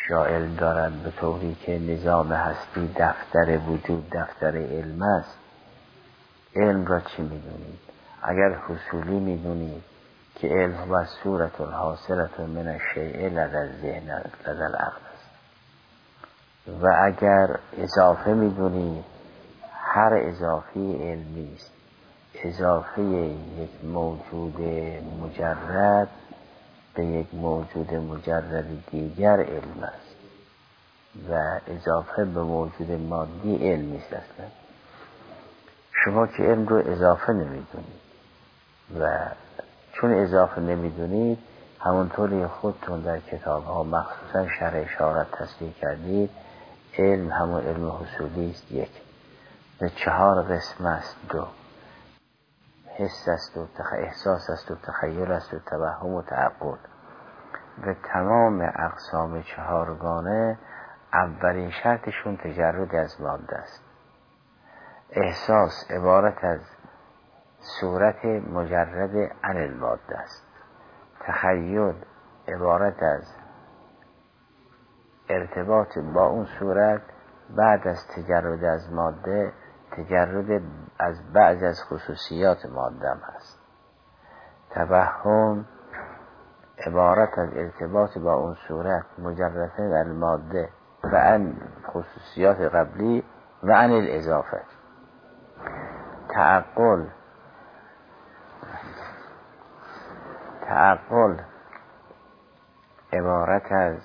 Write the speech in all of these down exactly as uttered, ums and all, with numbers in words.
جائل دارد به طوری که نظام هستی دفتر وجود دفتر علم است. علم را چی میدونید؟ اگر حصولی میدونید که علم و صورت الحاصلت من الشیء لدى الذهن لدى العقل است، و اگر اضافه میدونید هر اضافی علمی است. اضافه یک موجود مجرد به یک موجود مجرد دیگر علم است و اضافه به موجود مادی علم نیست اصلا. شما که علم رو اضافه نمیدونید و چون اضافه نمیدونید همونطوری خودتون در کتاب ها مخصوصا شرح اشارت تصریح کردید علم همون علم حصولی است. یک به چهار قسم است. دو حس است و تخ... احساس است و تخیل است و توهم و تعقل. و تمام اقسام چهارگانه اولین شرطشون تجرد از ماده است. احساس عبارت از صورت مجرد عن الماده است. تخیل عبارت از ارتباط با اون صورت بعد از تجرد از ماده تجرد از بعض از خصوصیات ماده هم هست. توهم عبارت از ارتباط با اون صورت مجرد از ماده و عن خصوصیات قبلی و عن الاضافه. تعقل تعقل عبارت از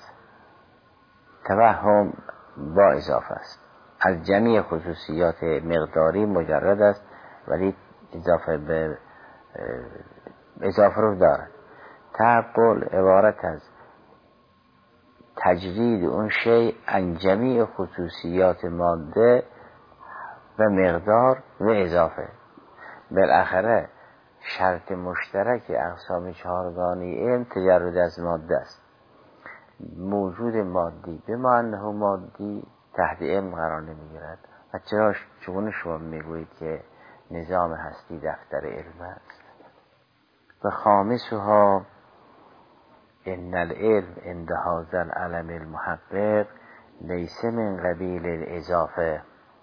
توهم با اضافه است. از جمعی خصوصیات مقداری مجرد است ولی اضافه به اضافه رو دارد. تعقل عبارت از تجرید اون شی عن جمعی خصوصیات ماده و مقدار و اضافه. بالاخره شرط مشترک اقسام چهارگانه علم تجرد از ماده است. موجود مادی به معنی مادی تحت علم قرار نمیگیرد. و چرا چون شما میگویید که نظام هستی دفتر علم است؟ و خامسها ان العلم عند هذا العلم المحقق لیس من قبیل الاضافه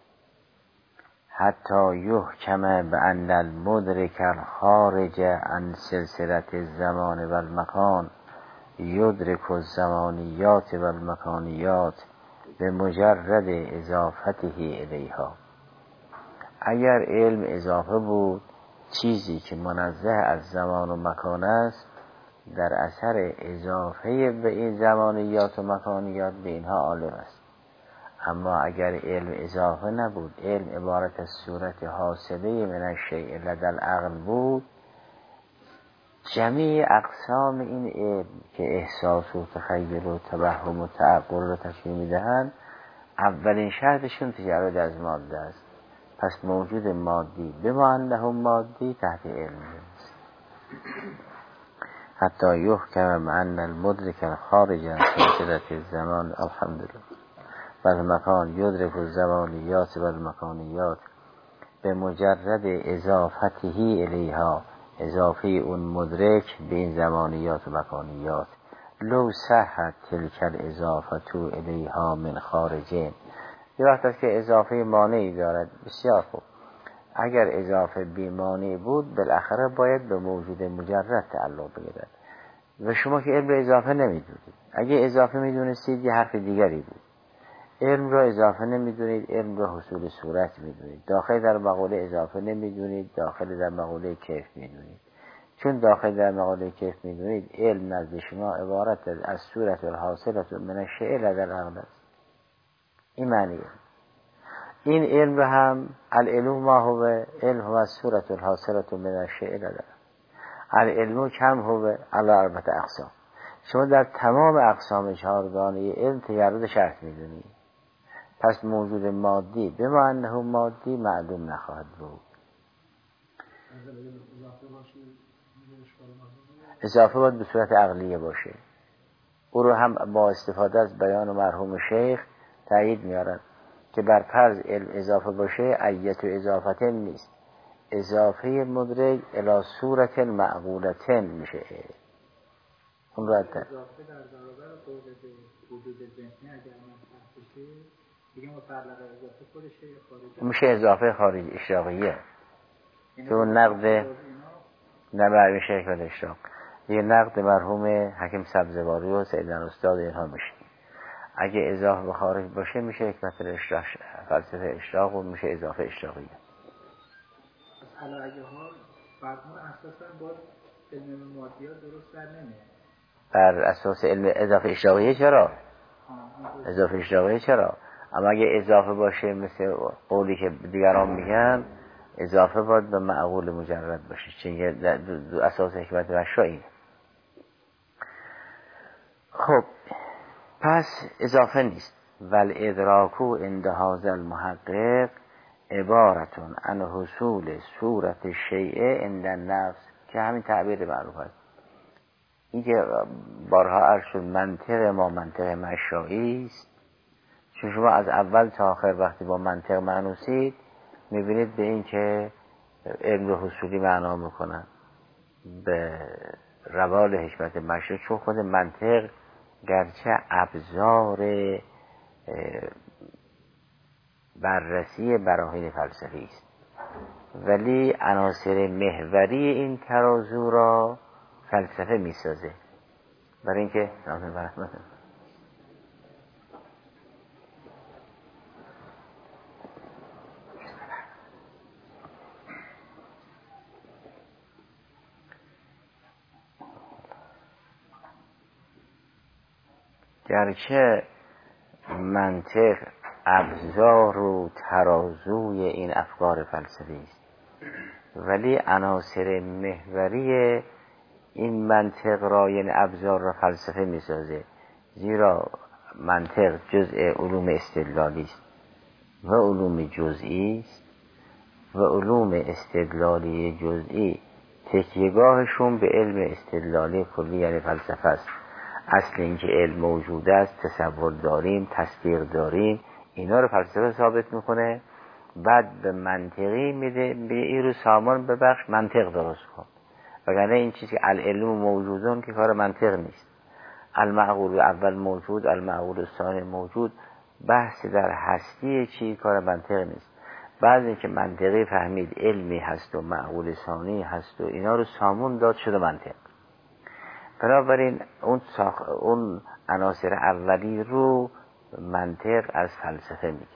حتی یحکم بان المدرک الخارج عن سلسله الزمان و المکان یدرک الزمانیات و المکانیات به مجرد اضافته الیها. اگر علم اضافه بود چیزی که منزه از زمان و مکان است در اثر اضافه به این زمانیات و مکانیات به اینها عالم است. اما اگر علم اضافه نبود، علم عبارت از صورت حاصله من الشیء لدى العقل بود، جمیع اقسام این علم که احساس و تخیل و توهم و تعقل را تشکیل میدهند اولین شرطشون تجرد از ماده است. پس موجود مادی به معنی مادی تحت علم است. حتی یحکم بان المدرک الخارج عن سلسله الزمان الحمدلله و المکان یدرک الزمانیات و المکانیات به مجرد اضافته الیها، اضافه اون مدرک به این زمانیات و مکانیات. لو صحت تلک الاضافه الیها من خارجین. یه وقت است که اضافه مانعی دارد. بسیار خوب، اگر اضافه بی مانع بود بالاخره باید به موجود مجرد تعلق بگیرد و شما که علم را اضافه نمیدونید. اگه اضافه میدونستید یه حرف دیگری بود. علم را اضافه نمیدونید، علم را حصول صورت میدونید. داخل در مقوله اضافه نمیدونید، داخل در مقوله کیف میدونید. چون داخل در مقوله کیف میدونید، علم نزد شما عبارت از صورت الحاصلت من الشیء لدى العقل است. این معنیه. این علم را هم العلم ما هو علم هو صورت الحاصلت من الشیء لدى العقل. العلم کم هو علی اربعه اقسام. شما در تمام اقسام چهارگانه علم تجرد شرط میدونید. پس موجود مادی به معنی مادی معلوم نخواهد بود. اضافه باید به صورت عقلیه باشه. او رو هم با استفاده از بیان مرحوم شیخ تایید میارن که بر فرض علم اضافه باشه ایت و اضافه نیست، اضافه مدرک الی صورت معقولتن میشه. اون رو حتی اضافه در برابر قول به وجود ذهنی اگر منطق بشه دیگه مطلق اضافه خودشه یا خارجه میشه اضافه خارج اشراقیه که اون نقد نه بر میشه حکمت اشراق یه نقد مرحوم حکیم سبزواری و سیدنا استاد اینها میشه. اگه اضافه به خارج باشه میشه حکمت اشراق فلسفه اشراق و میشه اضافه اشراقیه. پس علاوه ها فرضمون اساسا با علم مادیات درست در نمیاد. بر اساس علم اضافه اشراقیه چرا؟ اضافه اشراقیه چرا؟ اما اگه اضافه باشه مثل قولی که دیگران میگن اضافه باید به معقول مجرد باشه چون دو اساس حکمت مشروع اینه. خب پس اضافه نیست. ول ادراکو عند هذا المحقق عبارتون عن حصول صورت شیء عند النفس که همین تعبیر معروف است. این که بارها عرض شد منطق ما منطق مشروعی است چون شما از اول تا آخر وقتی با منطق معنوسید میبینید به این که علم حصولی معنا میکنن به روال حکمت مشروع چون خود منطق گرچه ابزار بررسی براهین فلسفی است ولی عناصر محوری این ترازو را فلسفه میسازه برای اینکه گرچه منطق ابزار و ترازوی این افکار فلسفی است ولی عناصر محوری این منطق را یعنی ابزار را فلسفه میسازه زیرا منطق جزء علوم استدلالی است و علوم جزئی است و علوم استدلالی جزئی تکیه‌گاهشون به علم استدلالی کلی یعنی فلسفه است. اصل اینکه علم موجود است تصور داریم تصدیق داریم اینا رو فلسفه ثابت میکنه بعد به منطقی میده به این رو سامان ببخش منطق درست کن وگرنه این چیزی که العلم موجودون که کار منطق نیست. المعقول اول موجود المعقول ثانی موجود بحث در هستی چی کار منطق نیست. بعضی که منطقی فهمید علمی هست و معقول ثانی هست و اینا رو سامون داد شده منطق. بنابراین اون ساخ... اون عناصر اولی رو منطق از فلسفه میگیره.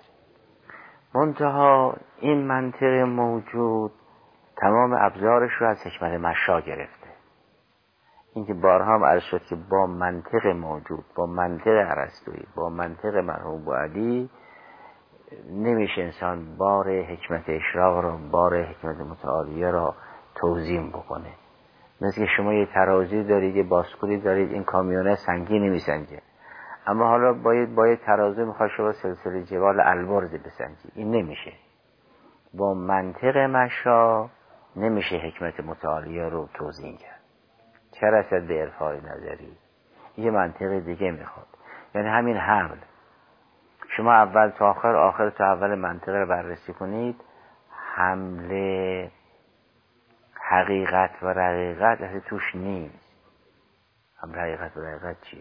منتها این منطق موجود تمام ابزارش رو از حکمت مشا گرفته. این که بارها هم عرض شد که با منطق موجود با منطق ارسطویی با منطق مرحوم بوعلی نمیشه انسان بار حکمت اشراق را بار حکمت متعالیه را توزیع بکنه. مثل که شما یه ترازی دارید یه باسکولی دارید این کامیونه سنگین نمیسنجه اما حالا باید باید ترازو میخواد شما سلسله جبال البرز بسنجی این نمیشه. با منطق مشا نمیشه حکمت متعالیه رو توزیع کرد چه رسد به ارفاع نظری. یه منطق دیگه میخواد یعنی همین حمل شما اول تا آخر آخر تا اول منطقه رو بررسی کنید حمله حقیقت و رقیقت اصلا توش نیست. هم حقیقت و رقیقت چیه؟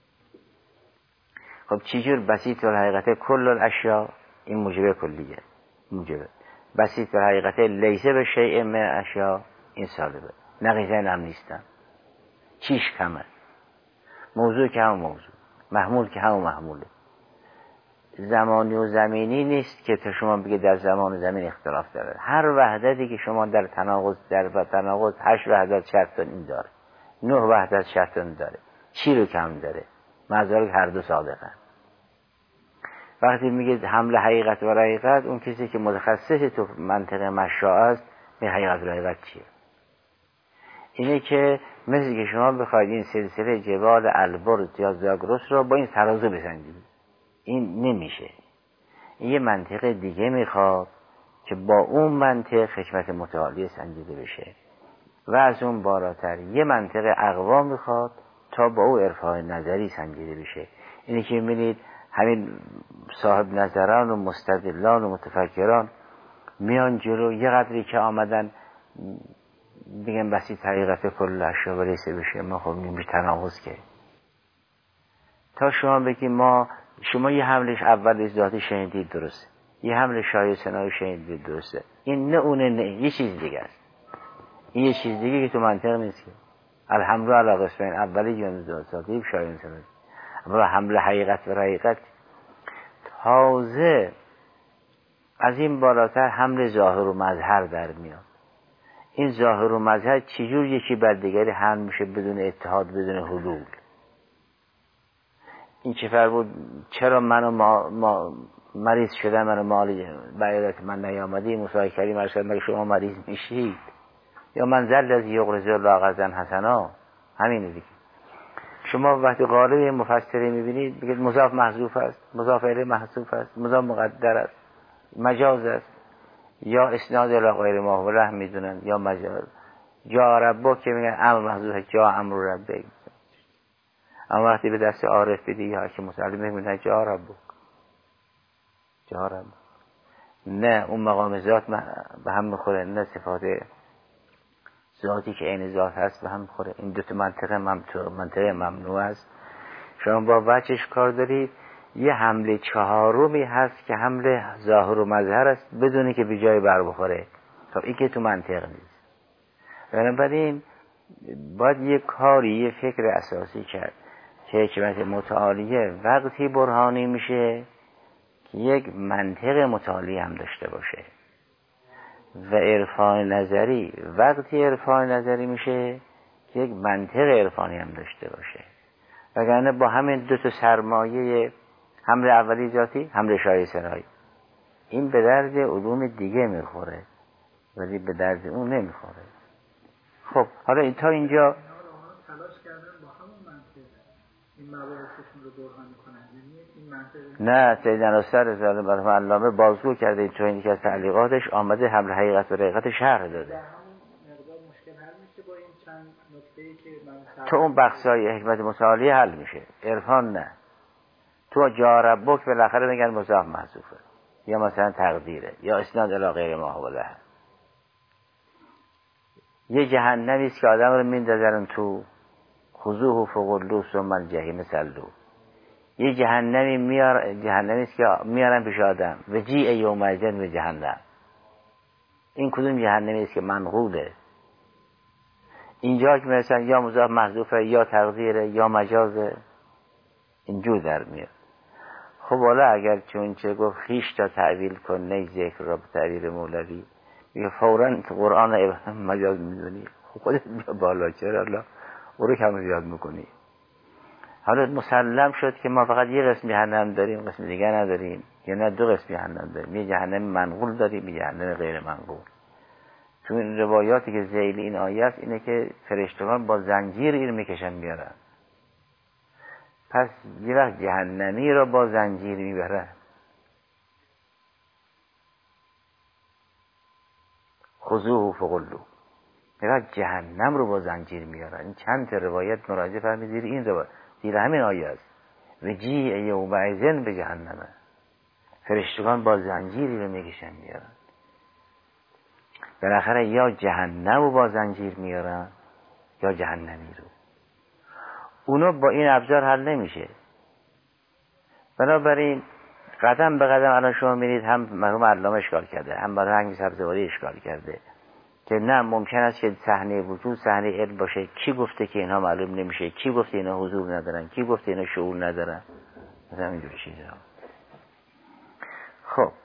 خب چیجور بسیط و حقیقت کل الاشیا این موجبه کلیه موجبه بسیط و حقیقت لیسه به شیء من اشیا این سالبه نقیضین هم نیستن. چیش کمه موضوع که هم موضوع محمول که هم محموله. زمانی و زمینی نیست که تا شما بگه در زمان و زمین اختلاف داره. هر وحدتی که شما در تناقض در تناقض هشت وحدت شرطن این داره نه وحدت شرطن داره چی رو کم داره مزارک هر دو صادقن. وقتی میگه حمل حقیقت و رقیقت اون کسی که متخصص تو منطق مشا است می حقیقت و رقیقت چیه؟ اینه که مثل که شما بخواید این سلسله جبال البرز یا زاگرس رو با این ترازو بسنجید این نمیشه. این یه منطق دیگه میخواد که با اون منطق حکمت متعالی سنجیده بشه و از اون بالاتر یه منطق اقوا میخواد تا با او ارفاع نظری سنجیده بشه. اینی که میبینید همین صاحب نظران و مستدلان و متفکران میان جلو یه قدری که آمدن میگن بسی طریقت کل اشیا و لیس بشه، ما خب میشه تناقض که تا شما بگید ما شما یه حملش اول ذاتی شنیدید درسته، یه حمل شایع سنای شنیدید درسته، این نه اونه نه یه چیز دیگه است، این یه چیز دیگه که تو منطق نیست که الحمد علی قسمین اولی یون ذاتی شایع سنای، اما حمل حقیقت و حقیقت تازه از این بالاتر حمل ظاهر و مظهر در میاد. این ظاهر و مظهر چجور یکی بر دیگری حمل میشه بدون اتحاد بدون حلول؟ این چه فرق بود؟ چرا منو ما, ما مریض شدم منو مالی بعیدت من نیامدی مساعد کردی مرشد مگه شما مریض میشید؟ یا من زل از یغرز الله غزن حسنا، همینه دیگه. شما وقتی قالب مفسری میبینید بگید مضاف محذوف است، مضاف الیه محذوف است، مضاف مقدر است، مجاز است، یا اسناد الی غیر ما هو له میدونن، یا مجاز. جا ربک که میگن امر محذوف، جا امر ربک. اما وقتی به دست عارف بدی یا که مسلمه میگن جا ربک، جا ربک. نه اون مقام ذات به هم میخوره، نه صفات ذاتی که عین ذات هست به هم میخوره. این دو تا منطقه ممنوع منطقه ممنوع است. شما با وجهش کار دارید. یه حمله چهارمی هست که حمله ظاهر و مظهر است بدونی که به جای بر بخوره. خب این که تو منطق نیست. بنابراین باید یه کاری یه فکر اساسی کرد که حکمت متعالیه وقتی برهانی میشه که یک منطق متعالی هم داشته باشه و عرفان نظری وقتی عرفان نظری میشه که یک منطق عرفانی هم داشته باشه. وگرنه با همین دو تا سرمایه حمل اولی ذاتی حمل شایع سرایی این به درد علوم دیگه میخوره ولی به درد اون نمیخوره. خب حالا این تا اینجا تلاش کردن با همون منطق این مباحثشون رو برهان میکنن، یعنی این منطق نه سید ناصر رضی الله عنه علامه بازگو کرده این تو اینی که از تعلیقاتش آمده حمل حقیقت و حقیقت شرح داده. در همون مقدار مشکل حل میشه با این چند نکته‌ای که من تو اون بخشای حکمت متعالی حل میشه، عرفان نه. تو جا ربک بالاخره میگن مضاف محذوفه یا مثلا تقدیره یا اسناد الی غیر ما هو له. یه جهنمی است که آدم رو میندازن تو خذوه فغلوه ثم الجحیم صلوه. یه جهنمی میار جهنمی است که میارن پیش آدم و جیء یومئذ به جهنم. این کدوم جهنمی است که منقوله؟ اینجا که مثلا یا مضاف محذوفه یا تقدیره یا مجازه اینجور در میاد. خب حالا اگر چون چه گفت خیش تا تعویل کن نه ذکر را به تعبیر مولوی میگه فوراً قرآن مجاز میدونی. خب خودت بیا بالا چرا الله او رو کم زیاد میکنی؟ حالا مسلم شد که ما فقط یه قسم جهنم داریم قسم دیگه نداریم یا نه دو قسم جهنم داریم، یه جهنم منقول داریم یه جهنم غیر منقول. تو این روایاتی که ذیل این آیه است اینه که فرشتگان با زنجیر این میکشن میارن. پس یه وقت جهنمی را با زنجیر میبرن. خذوه فغلوه. یه وقت جهنم رو با زنجیر میارن. این چند تا روایت مراجعه فرمید زیر این روایت زیر همین آیه است. و جیء یومئذ به جهنم. فرشتگان با زنجیری رو میکشن میارن. بالاخره یا جهنم رو با زنجیر میارن یا جهنمی رو. اونو با این ابزار حل نمیشه. بنابراین قدم به قدم الان شما میرید هم مرحوم علامه اشکال کرده هم برای سبزواری اشکال کرده که نه ممکن است که صحنه وجود صحنه علم باشه. کی گفته که اینها معلوم نمیشه؟ کی گفته اینا حضور ندارن؟ کی گفته اینا شعور ندارن؟ مثلا اینجور چیزا. خب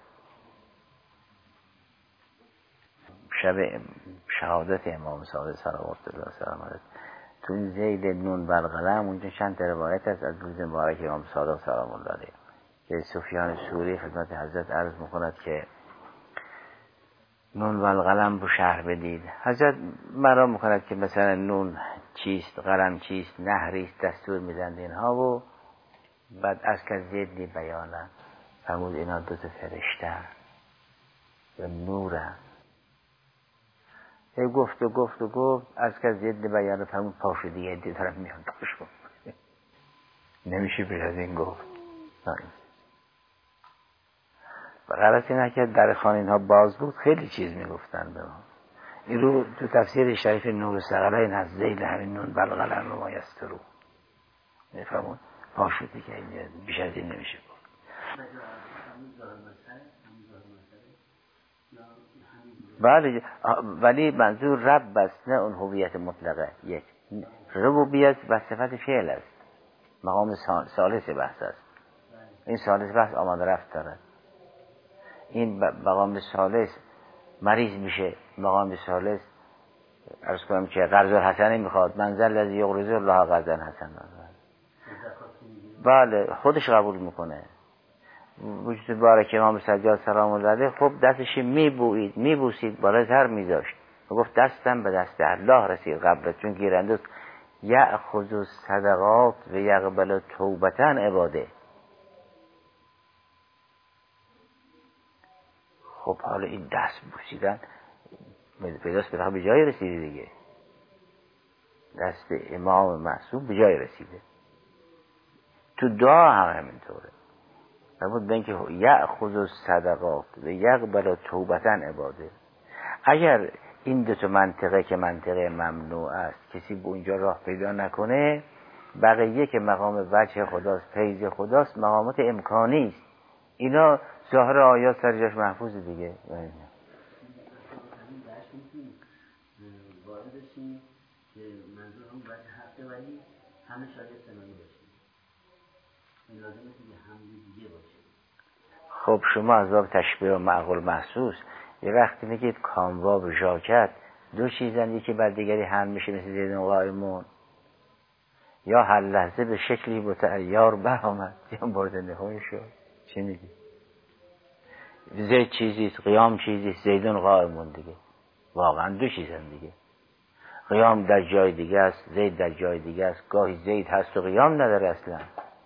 شب شهادت امام صادق صلوات الله سلام علیه تو این زید نون بر قلم اونجا چند تا روایت است از روز مبارک امام صادق سلام الله علیه که سفیان ثوری خدمت حضرت عرض میکند که نون و القلم رو شرح بدید. حضرت مرا میکند که مثلا نون چیست، قلم چیست، نهریست، دستور میدند اینها و بعد از که زیدی بیانم فرمود اینا دو تا فرشته و نورم. ای گفت و گفت و گفت از که زیدی بیانم فرمود پاشو دیگه دی طرف میان پاشو نمیشه بیش از این گفت. و غلط اینه که در خانه اینها باز بود خیلی چیز میگفتن به ما. این رو تو تفسیر شریف نور ثقلین از ذیل همین نون بلغلن رو ما یسترو میفهمون پا شدی که این بیش از این نمیشه بود. بله ولی منظور رب است، نه اون هویت مطلقه. یک ربوبیت و صفت فعل است، مقام ثالث بحث است. این ثالث بحث آمد رفت دارد. این مقام ثالث مریض میشه، مقام ثالث عرض کنم که قرض الحسنه میخواد، منزل الذی یقرض الله قرضا حسنا، بله خودش قبول میکنه. وجود بارک امام سجاد سلام الله علیه خب دستش میبوید میبوسید، بالا زر میذاشت و گفت دستم به دست الله رسید قبلت، چون گیرنده است. یأخذ الصدقات و یقبل توبة عباده. خب حالا این دست بوسیدن پیداست بالاخره به جای رسیده دیگه، دست امام معصوم به جای رسیده. تو دعا هم همینطوره، نبود به اینکه یأخذ الصدقات و یقبل توبة عباده. اگر این دو تا منطقه که منطقه ممنوع است کسی به اونجا راه پیدا نکنه، بقیه که مقام وجه خداست، فیض خداست، مقامات امکانی است. اینا ظاهر آیات سر جاش محفوظ دیگه. واردشیم که منظور هم باید حقه ولی همه شاید سنانی باشیم، این لازمه که همه دیگه باشه. خب شما از باب تشبیه و معقول محسوس یه وقتی میگید کاموا و ژاکت دو چیزن، یکی بر دیگری هم میشه مثل زیدون قائمون، یا هر لحظه به شکلی متعیار برآمد یا مورد نهایی شد. چی میگی؟ زید چیزیست، قیام چیزیست، زیدون قائمون دیگه واقعا دو چیزن دیگه. قیام در جای دیگه است، زید در جای دیگه است. گاهی زید هست و قیام نداره اصلا.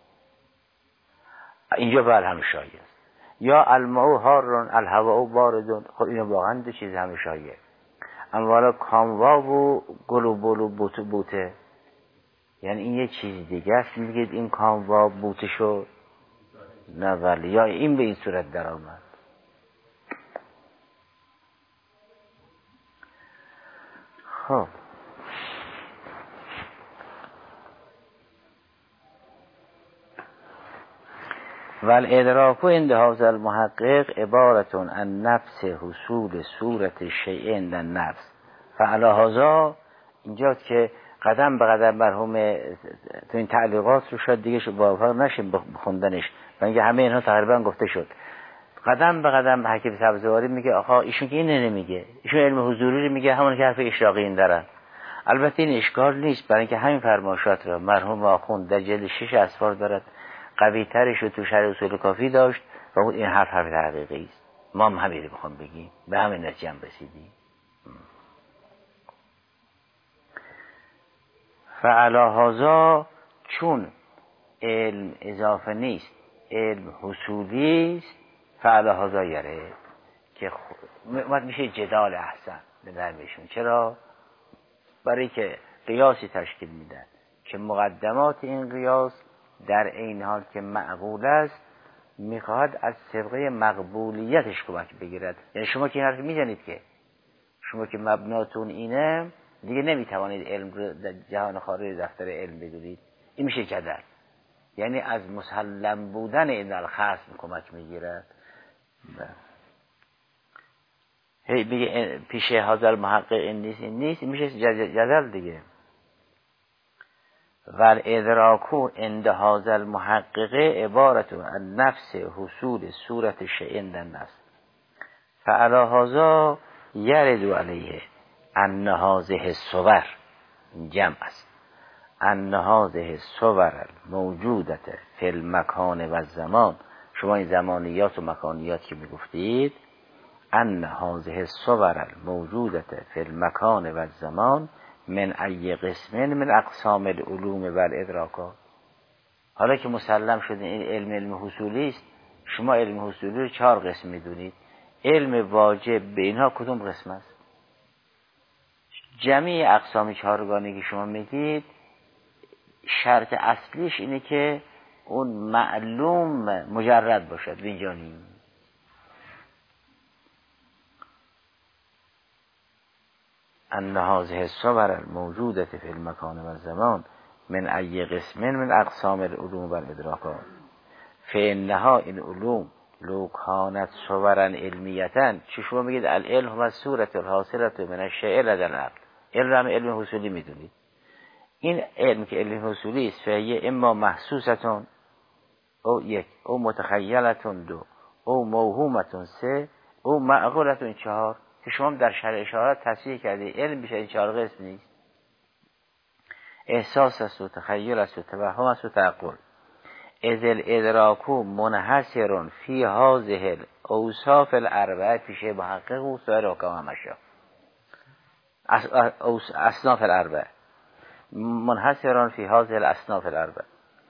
اینجا بر هم شایع است. یا الماء حارٌ الهواء باردٌ، خب اینو واقعا دو چیز هم شایع. اما والا کاموا و گلوبول و بوت بوته، یعنی این یه چیز دیگه است. میگید این کاموا بوته شد نه، ولی یا این به این صورت در آمد. خب والادراک عند هذا المحقق عبارة عن نفس حصول صورت شیء عند النفس. فعلی هذا اینجاست که قدم به قدم مرحوم تو این تعلیقات رو شاید دیگه موافق نشیم بخوندنش، و اینکه همه اینها تقریبا گفته شد. قدم به قدم حکیم سبزواری میگه آقا ایشون که اینه نمیگه، ایشون علم حضوری رو میگه، همون که حرف اشراقی این دارن. البته این اشکال نیست، برای اینکه همین فرمایشات رو مرحوم آخوند در جلد شش اسفار دارد، قوی ترش رو تو شرح اصول کافی داشت و این حرف حرف تحقیقی است. ما هم همین رو بخوام بگیم، به همین نتیجه هم رسیدیم. فعلی هذا چون علم اضافه نیست، علم حصولی است، فعلی هذا یره که خود میشه جدال احسن به دربشون. چرا؟ برای که قیاسی تشکیل میدن که مقدمات این قیاس در این حال که معقول است میخواهد از سبقه مقبولیتش کمک بگیرد. یعنی شما که این حرف میزنید که شما که مبناتون اینه دیگه نمیتوانید علم رو در جهان خارج دفتر علم بدونید، این میشه جدل. یعنی از مسلم بودن این الخصم کمک میگیرد. هی بگه پیش حاضر محقق این نیست این نیست، این میشه جدل دیگه. و ادراکو عند هذا المحقق عبارت عن نفس حصول صورت شیء عند النفس. فعلی هذا یرد علیه ان هذه الصور جمع است، ان هذه الصور موجودت فی المکان و الزمان. شما این زمانیات و مکانیات که میگفتید، ان هذه الصور موجودت فی المکان و الزمان من ای قسم من اقسام العلوم و الادراکات. حالا که مسلم شده این علم علم حصولی است، شما علم حصولی رو چهار قسم میدونید. علم واجب به اینها کدوم قسم است؟ جمعی اقسام چهارگانه که شما میگید شرط اصلیش اینه که اون معلوم مجرد باشد، وینجانی. ان هذه الصور الموجوده فی المکان و الزمان من ای قسم من اقسام العلوم و الادراکات فانها این علوم لو کانت صورا علمیتا. چه شما میگید العلم و صورت الحاصله من الشیء لدى العقل، علم علم حصولی میدونید. این علم که علم حصولی است فهیه اما محسوستون او یک، او متخیلتون دو، او موهومتون سه، او معقولتون چهار، که شما در شرح اشارات تصریح کردید علم بیش از این چهار قسم نیست. احساس است و تخیل است و توهم است و تعقل. اذ الادراکو منحصر فی هذه الاوصاف الاربعه پیش محقق و سایر حکام همشا اصناف الاربعه منحصر فی هذه الاصناف الاربعه.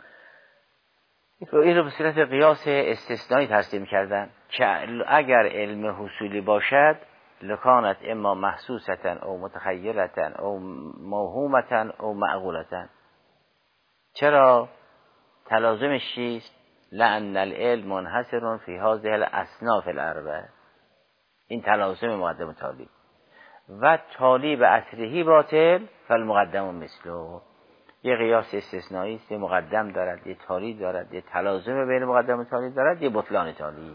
این رو به صورت قیاس استثنایی ترسیم کردن که اگر علم حصولی باشد لکانت اما محسوستا او متخیلتا او موهومتا او معقولتا. چرا؟ تلازمش چیست؟ لأن العلم منحصر فی هذه الاصناف الاربعه. این تلازم مقدم تالی و تالی به اصلهی باطل فالمقدم مثله. یه قیاس استثنایی است، یه مقدم دارد، یه تالی دارد، یه تلازم بین مقدم و تالی دارد، یه بطلان تالی.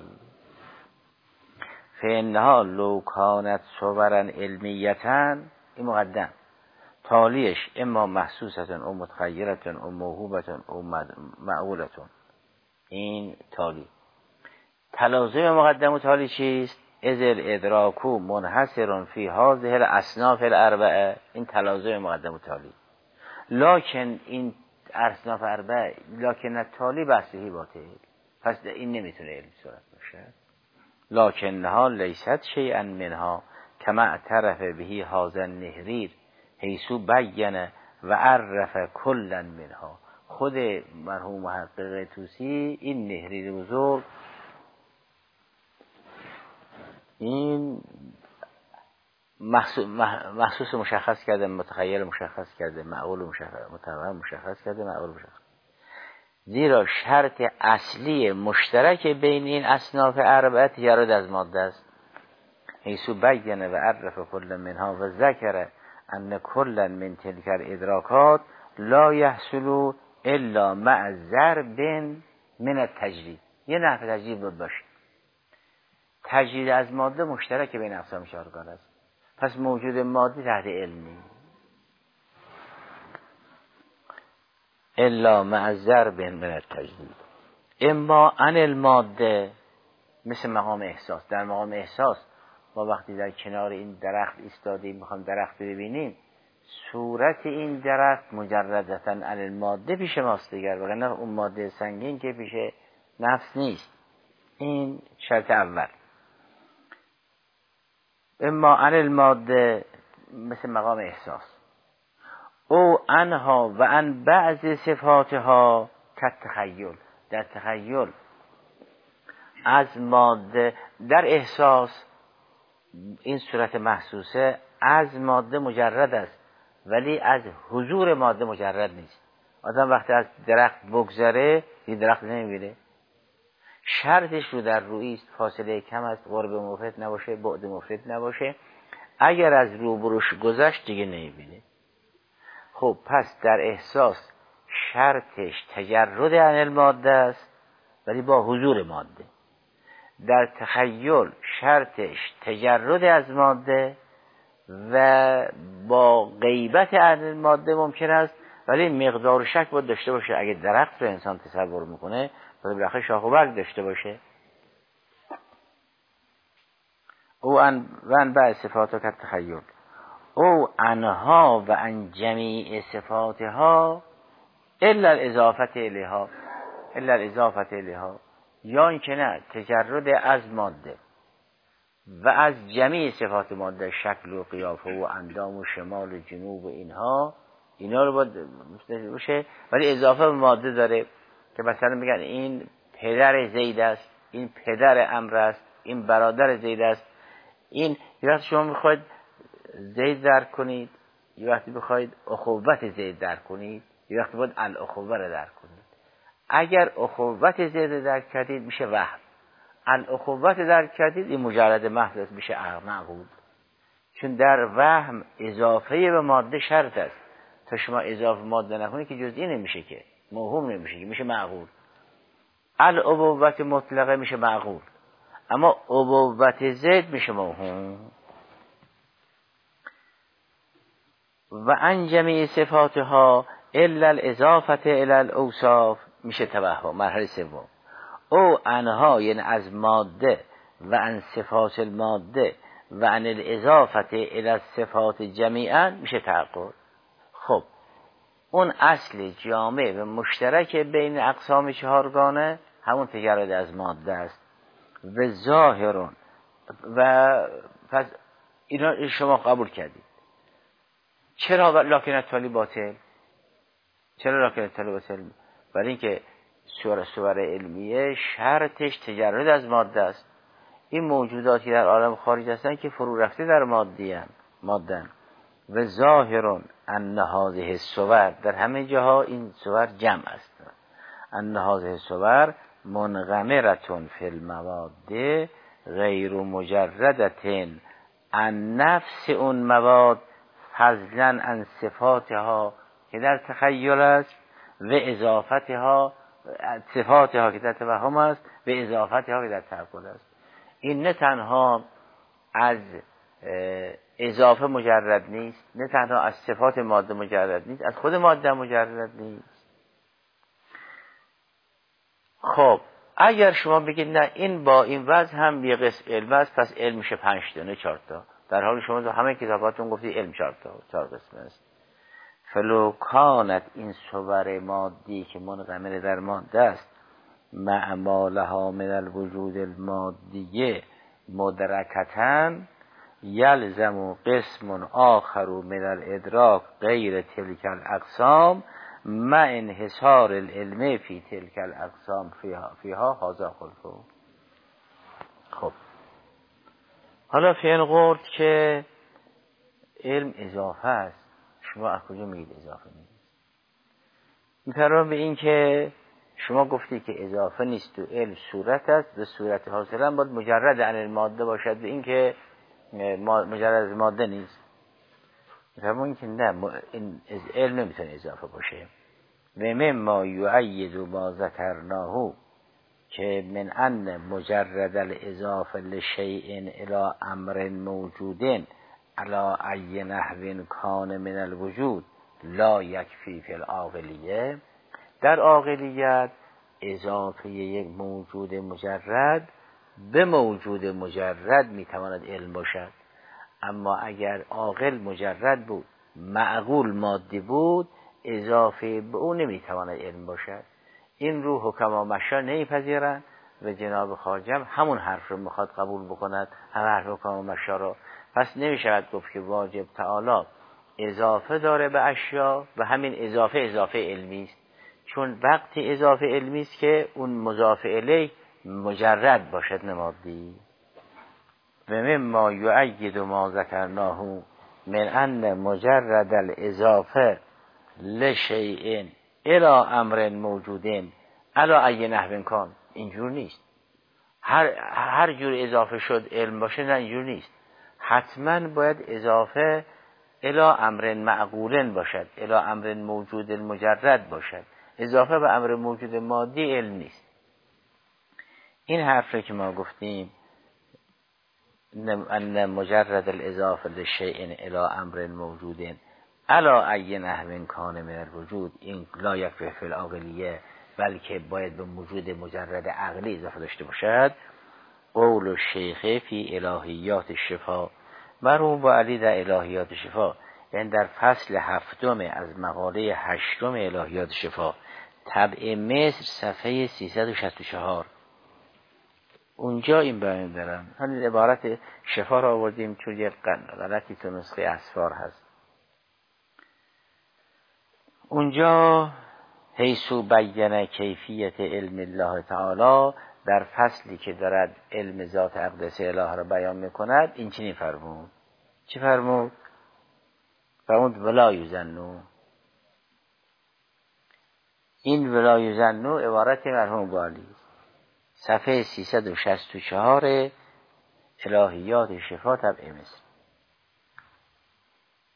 فانها لو کانت صورا علمیتا، این مقدم، تالیش اما محسوستون او متخیلتون او موهوبتون او معقولتون، این تالی. تلازم مقدم و تالی چیست؟ اذ الادراکو منحصر فی هذه الاصناف الاربعه، این تلازم مقدم و تالی. لکن این اصناف اربعه لکن تالی بحثی باطل، پس این نمیتونه علم صورت باشه. لکنها لیست شیئا منها کما اعترف بهی هذا النهریر حیثو بیانه و عرف کلا منها. خود مرحوم محقق طوسی این نهریر بزرگ این محسوس مشخص کرده، متخیل مشخص کرده، معقول مشخص، متوهم مشخص کرده، معقول مشخص. زیرا شرط اصلی مشترک بین این اصناف اربعه تجرد از ماده است. حیثو بیانه و عرف کل منها و ذکر ان کل من تلک الادراکات لا یحصل الا مع ضرب من التجرید. یه نحو تجرید بود باشه. تجرید از ماده مشترک بین اقسام چهارگانه است. پس موجود ماده تحت علمی الا مع ضرب من التجرید. اما عن الماده، مثل مقام احساس. در مقام احساس ما وقتی در کنار این درخت ایستادیم میخوام درخت ببینیم، صورت این درخت مجردتا عن الماده پیش ماست دیگر، وگرنه اون ماده سنگین که پیش نفس نیست. این شرط اول. اما عن الماده مثل مقام احساس. او انها و ان بعض صفاتها کالتخیل. در تخیل از ماده، در احساس این صورت محسوسه از ماده مجرد است ولی از حضور ماده مجرد نیست. آدم وقتی از درخت بگذره این درخت نمیبینه. شرطش رو در روی است، فاصله کم است، قرب مفرد نباشه، بعد مفرد نباشه. اگر از روبروش گذشت دیگه نمیبینه. خب پس در احساس شرطش تجرد عن الماده است ولی با حضور ماده. در تخیل شرطش تجرد از ماده و با غیبت عن الماده ممکن است، ولی مقدار شک باید داشته باشه. اگه درخت رو انسان تصور میکنه باید بالاخره شاخ و برگ داشته باشه. او ان و ان بعض صفاتها کالتخیل او انها و ان جمیع صفاتها الا الاضافه الیها الا الاضافه الیها، یا این که نه تجرد از ماده و از جمیع صفات ماده، شکل و قیافه و اندام و شمال و جنوب و اینها، اینا رو باید مستحضر باشه، ولی اضافه به ماده داره که مثلا میگن این پدر زید است، این پدر عمرو است، این برادر زید است. این یه وقت شما میخواید زید درک کنید، یه وقتی بخواید اخوت زید درک کنید، یه وقتی باید الاخوه رو درک کنید. اگر اخوت زید درک کردید میشه وهم، الاخوت درک کردید این مجرد محض میشه معقول. چون در وهم اضافه به ماده شرط است. تا شما اضافه ماده نکنی که جزئی نمیشه، که موهوم نمیشه، که میشه معقول. الابوت مطلقه میشه معقول، اما ابوت زید میشه موهوم. و عن جمیع صفاتها الا الاضافه الى الاوصاف میشه توهم. مرحله سوم او انها، یعنی از ماده، و عن صفات الماده و عن الاضافه الى الصفات جمیعا میشه تعقل. خب اون اصل جامع و مشترک بین اقسام چهارگانه همون تجرد از ماده است. و ظاهرون، و پس اینا شما قبول کردید. چرا لکن التالی باطل؟ چرا لکن التالی باطل؟ برای اینکه سور سور علمیه شرطش تجرد از ماده است. این موجوداتی در عالم خارج هستن که فرو رفته در ماده مادن. و ظاهرون ان هذه الصور، در همه جاها این صور جمع است، ان هذه الصور منغمرتون فی المواد غیر مجردة عن نفس اون مواد فضلا عن صفاتها که در تخیل است، و اضافتها، صفاتها که در توهم است، و اضافتها که در تعقل است. این نه تنها از اضافه مجرد نیست، نه تنها از صفات ماده مجرد نیست، از خود ماده مجرد نیست. خب اگر شما بگید نه این با این وضع هم یه قسم علم است، پس علم میشه پنج تا نه چهار تا، در حالی شما تو همه کتاباتون گفتید علم چهار تا چهار قسم است. فلو کانت این صور مادی که منغمر در ماده است مع ما لها من الوجود المادیه مدرکتن یلزم قسم آخر من الادراک غیر تلک الاقسام مع انحصار العلم فی تلک الاقسام فیها فیها هذا خلفو. خب حالا فی این قرد که علم اضافه است، شما از کجا میگید اضافه نیست؟ می‌پرم به این که شما گفتی که اضافه نیست تو علم صورت است، به صورت حاصلا باید مجرد عن الماده باشد، به این که مجرد از ماده نیست. می‌فرمون که نه، این علم نمیتونه اضافه باشه. و مما یعید ما ذکرناه که من ان مجرد الاضافه لشیء الی امر موجود علی ای نحو کان من الوجود لا یکفی فی العاقلیه. در عاقلیت اضافه یک موجود مجرد به موجود مجرد میتواند علم باشد، اما اگر عاقل مجرد بود، معقول مادی بود، اضافه به او نمیتواند علم باشد. این رو حکما مشا نمیپذیرند و جناب خواجه همون حرف رو میخواد قبول بکند، هم حرف حکما مشا رو. پس نمیشود گفت که واجب تعالی اضافه داره به اشیا و همین اضافه اضافه علمی است، چون وقتی اضافه علمی است که اون مضاف الیه مجرد باشد نمادی. و مما یعید ما ذکرناه من ان مجرد الاضافه لشیء الی امر موجود علی ای نحو کان، اینجور نیست. هر هر جور اضافه شد علم باشه، نه اینجور نیست. حتما باید اضافه الی امر معقول باشد، الی امر موجود مجرد باشد. اضافه به امر موجود مادی علم نیست. این حرف رو که ما گفتیم ان مجرد الاضافه لشیء الی امر موجود علی ای نحو کان من الوجود، این لا یکفی فی العاقلیه، بلکه باید به موجود مجرد عقلی اضافه داشته باشد. قول الشیخ فی الهیات الشفا، مرحوم با علی در الهیات شفا، یعنی در فصل هفتم از مقاله هشتم الهیات شفا، طبع مصر صفحه سیصد و شصت و چهار، اونجا این بیان دارم. همین عبارت شفا را آوردیم چون یک غلطی تو نسخه اسفار هست. اونجا حیثو بیان کیفیت علم الله تعالی، در فصلی که دارد علم ذات اقدس اله را بیان میکند، این چنین فرمود. چی فرمود؟ فرمود ولا یظنوا. این ولا یظنوا عبارت مرحوم بالی، صفحه سیصد و شصت و چهار الهیات شفا طبع مصر.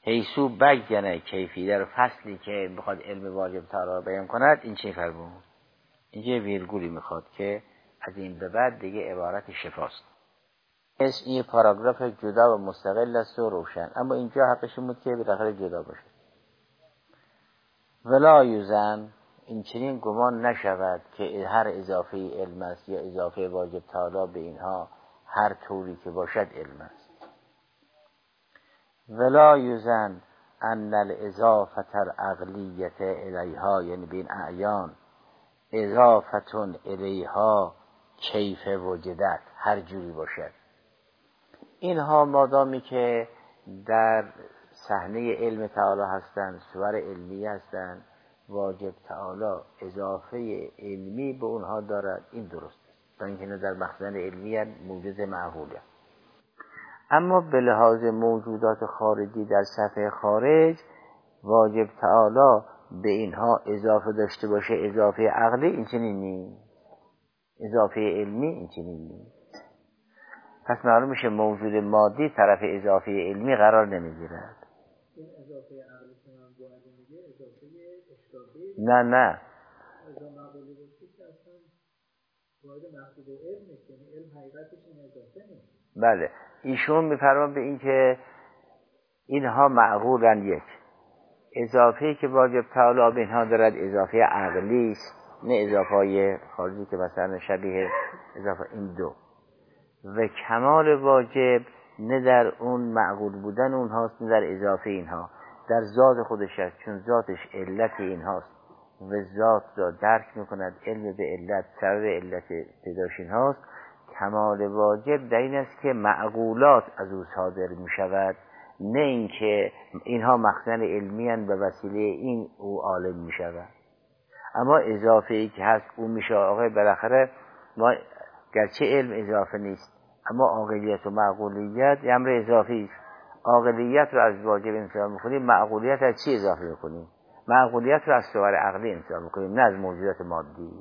حیثو بگنه کیفی، در فصلی که بخواد علم واجب تعالی رو بیان کند، این چه فرمود؟ اینجا ویرگولی میخواد که از این به بعد دیگه عبارت شفاست. اسم این پاراگراف جدا و مستقل است و روشن، اما اینجا حقش بود که بالاخره جدا باشه. ولا یوزن، این چنین گمان نشود که هر اضافه علم است یا اضافه واجب تعالی به اینها هر طوری که باشد علم است. ولا یوزن ان الاضافه العقلیه الیها، یعنی به این اعیان اضافتون الیها کیف وجدت، هر جوری باشد. اینها مادامی که در صحنه علم تعالی هستند، صور علمی هستند، واجب تعالی اضافه علمی به اونها دارد، این درست است، تا اینکه در مخزن علمی موجود معقوله. اما به لحاظ موجودات خارجی در صفحه خارج، واجب تعالی به اینها اضافه داشته باشه، اضافه عقلی، این چنین نیست، اضافه علمی این چنین نیست. پس معلوم میشه موجود مادی طرف اضافه علمی قرار نمیگیرد. این اضافه عقلی که من باید میگه اضافه اشتابه، نه نه اضافه معقولی باشی که اصلا وارد محدود علم نیست، یعنی علم حقیقتش این اضافه نیست. بله، ایشون میفرمان به این که اینها معقولن. یک اضافه که واجب تعالی به اینها دارد اضافه عقلی است، نه اضافه های خارجی که مثلا شبیه اضافه. این دو و کمال واجب نه در اون معقول بودن اونهاست، نه در اضافه اینها، در ذات خودش است، چون ذاتش علت اینهاست و ذات را درک میکند، علم به علت، سبب علت پیداش اینهاست. کمال واجب در این است که معقولات از او صادر میشود، نه اینکه اینها مخزن علمی اند به وسیله این او عالم میشود. اما اضافه ای که هست او میشه آقای بالاخره ما گرچه علم اضافه نیست، اما عاقلیت و معقولیت یه امر اضافی است. عاقلیت رو از واجب انتزاع میکنیم، معقولیت از چی اضافه میکنیم؟ معقولیت رو از صور عقلی انتزاع میکنیم، نه از موجودات مادی.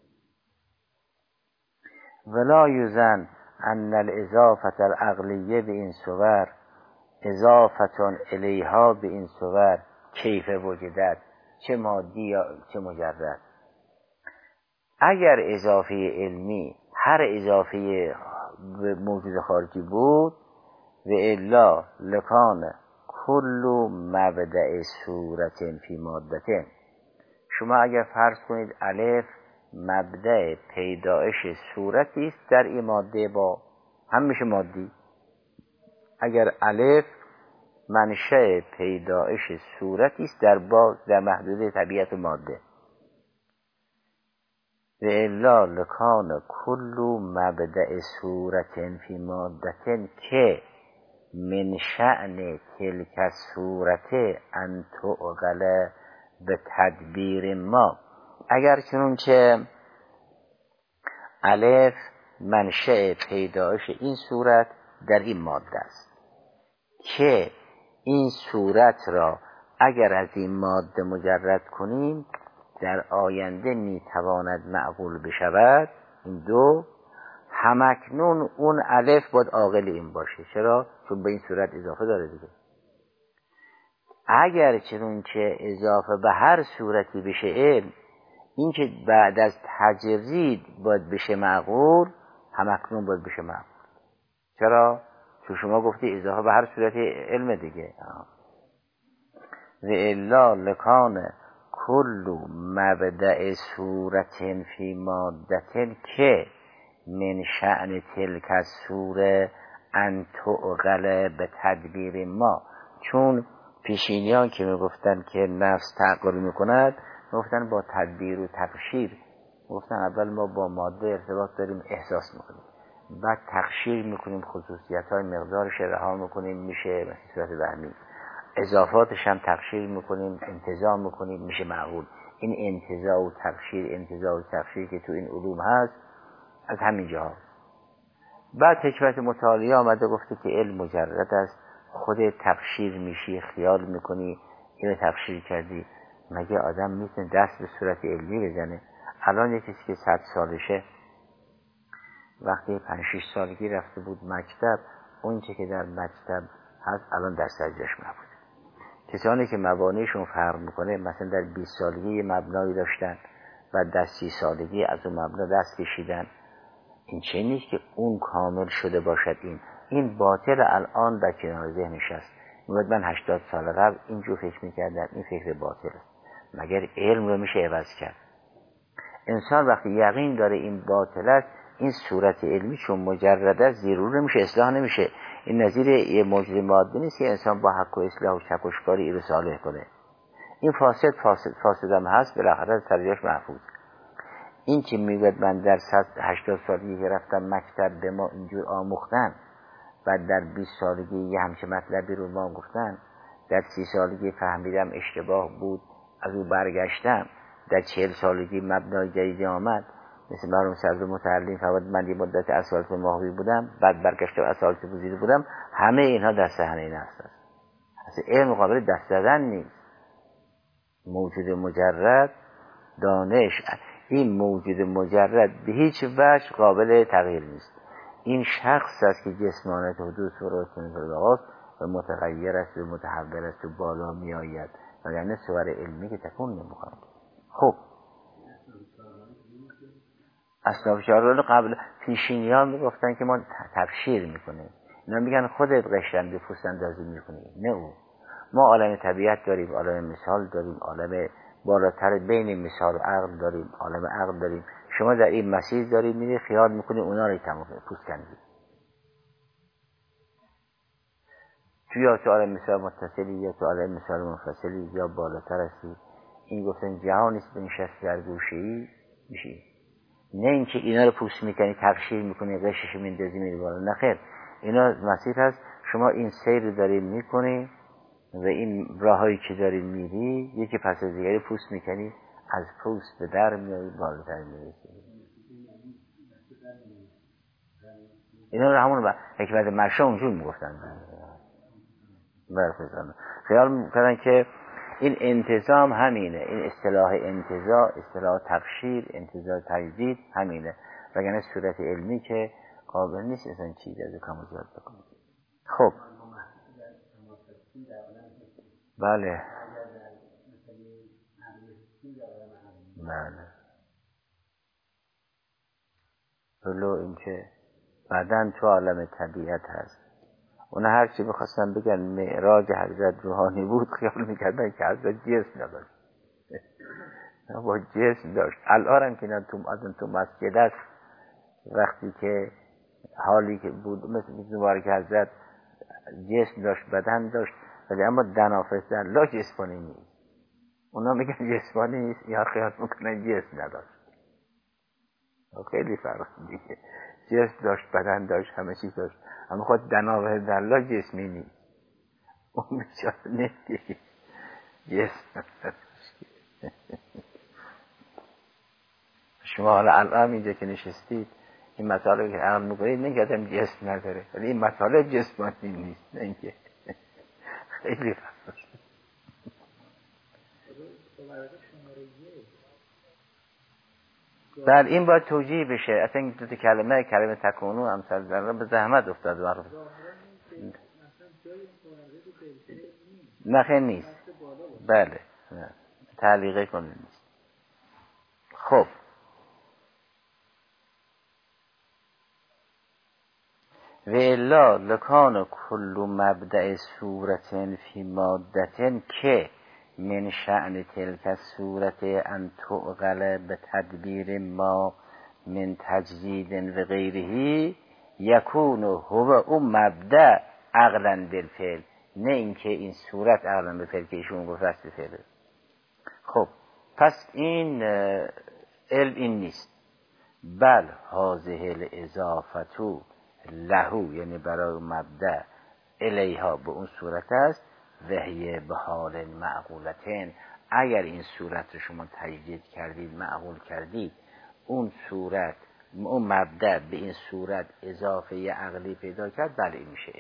ولا یوزن ان الاضافه العقلیه به این صور اضافتون الیها به این صور کیف وجدت، چه مادی یا چه مجرد. اگر اضافه علمی هر اضافه موجود خارجی بود، و الا لکان کل مبدأ صورت فی مادتن، شما اگر فرض کنید الف مبدأ پیدایش صورتی است در این ماده، با هم میشه مادی. اگر الف منشأ پیدایش صورتی است در با در محدوده طبیعت ماده، و الا لکان کل مبدأ صورت فی مادتن که من شأن تلک الصورت ان تعقل به تدبیر ما. اگر چنون که الف منشأ پیدایش این صورت در این ماده است، که این صورت را اگر از این ماده مجرد کنیم در آینده میتواند معقول بشود. این دو، همکنون اون الف باید عاقل این باشه. چرا؟ چون به این صورت اضافه داره دیگه. اگر چنون که اضافه به هر صورتی بشه علم، این که بعد از تجرید باید بشه معقول، همکنون باید بشه معقول. چرا؟ چون شما گفتی اضافه به هر صورت علم دیگه. و الا لکان کل مبدأ صورت فی مادتن که من شأن تلک الصوره ان تعقل به تدبیر ما. چون پیشینیان که میگفتن که نفس تعقل میکند، میگفتن با تدبیر و تقشیر. میگفتن اول ما با ماده ارتباط داریم، احساس میکنیم، بعد تقشیر میکنیم، خصوصیت های مقدارش رها میکنیم، میشه مثل صورت وهمی. اضافاتش هم تقشیر میکنیم، انتزاع میکنیم، میشه معقول. این انتزاع و تقشیر، انتزاع و تقشیر که تو این علوم هست از همین جا. بعد حکمت متعالیه آمده گفته که علم مجرد است، خود تقشیر میشی، خیال میکنی اینو تقشیر کردی. مگه آدم میتونه دست به صورت علمی بزنه؟ الان یه کسی که صد سالشه وقتی پنج شش سالگی رفته بود مکتب، اون چه که در مکتب هست الان در سرجاش نبود. کسانی که مبانیشون فرق میکنه، مثلا در بیست سالگی یه مبنایی داشتن و در سی سالگی از اون مبنا دست کشیدن، این چه نیست که اون کامل شده باشد. این این باطل الان در کنار ذهنش است. میگه من هشتاد سال قبل اینجور فکر میکردم، این فکر باطل است. مگر علم رو میشه عوض کرد؟ انسان وقتی یقین داره این باطل است، این صورت علمی چون مجرد است ضرور نمیشه، اصلاح نمیشه. این نظیر یه موجود ماده نیست که انسان با حق و اصلاح و چکشکاری این رو صالح کنه. این فاسد فاسد فاسد هم هست، بالاخره سرجاش محفوظ. این که میگوید من در هشتاد سالگی که رفتم مکتب به ما اینجور آموختن و در بیست سالگی یه همچه مطلبی رو ما گفتن، در سی سالگی فهمیدم اشتباه بود از او برگشتم، در چهل سالگی مبنای جدیدی آمد، مثل مرحوم صدر متعلم فرمود من یه مدت اسالت ماهوی بودم بعد برگشتم اسالت وزیری بودم. همه اینها در صحنه نفس است. اصلا علم قابل دست زدن نیست. موجود مجرد دانش، این موجود مجرد به هیچ وجه قابل تغییر نیست. این شخص است که جسمانت حدوث و رسول است و متغیر است و متحول است و بالا می آید و یعنی صور علمی که تکون نمی کند. خب اصناف چهارگانه قبل پیشینی ها می گفتن که ما تبشیر می کنیم، اینا میگن خودت قشنگ پوست اندازی می کنی، نه او. ما عالم طبیعت داریم، عالم مثال داریم، عالم بالاتر بین مثال و عقل داریم، عالم عقل داریم. شما در این مسیر دارید میری خیال میکنی اونا رو تمام پوست کندید. توی یا تو عالم مثال متصلی یا تو عالم مثال منفصلی یا بالاتر هستی. این گفتن جهانیست بنشسته در گوشه‌ای میشی، نه اینکه اینا رو پوست میکنی تبشیر میکنی قشش میندازی میری بالا. نه خیر، اینا مسیر هست. شما این سیر دارید میکنی و این راهایی که دارید میری یکی پس از دیگری پوست میکنی، از پوست به در میایی بالاتر میرسی. اینا رو همون با حکمت مشا اونجور میگفتن. برفزانه خیال میکنن که این انتظام همینه، این اصطلاح انتظام، اصطلاح تبشیر، انتظار تجدید همینه، وگرنه صورت علمی که قابل نیست اصلا چیزی از کم زیاد بکنه. خب بله بله ولو این که بعدن تو عالم طبیعت هست. اونا هرچی بخواستن بگن معراج حضرت روحانی بود خیال میکردن که حضرت جسم نداشت. با جسم داشت. الان هم که اینا تو از تو مسجد است، وقتی که حالی که بود مثل مبارک حضرت جسم داشت بدن داشت، ولی اما دنافس در لا جسمانی نیست. اونا میگن جسمانی نیست، یا خیال میکنن جسم نداشت. خیلی فرق دیگه. جسم داشت بدن داشت همه چیز داشت، اما خود دنافس در لا جسمی نیست. اون بیچاره نیست دیگه جسم نداشت. شما حالا الان اینجا که نشستید این مطالب که عقل میکنید نگردم جسم نداره، ولی این مطالب جسمانی نیست، نه اینکه خیلی فرق. بله این باید توجیه بشه. اصلا این دو تا کلمه کلمه تکونو امثال ذره به زحمت افتاد معروف. نه خیلی نیست. بله نه. تعلیقه کنه نیست. خب و الا لکان کل مبدأ صورت فی مادة که من شأن تلک صورت ان تعقل به تدبیر ما من تجدید و غیره یکون هو اون مبدأ عقلا بالفعل، نه اینکه این صورت عقلا بالفعل که ایشون گفت است بالفعل. خب پس این علم این نیست، بل هذه الاضافه لهو یعنی برای مبدأ الیها به اون صورت است وهی به حال معقولتین. اگر این صورت رو شما تجدید کردید معقول کردید، اون صورت اون مبدأ به این صورت اضافه عقلی پیدا کرد، بله این میشه.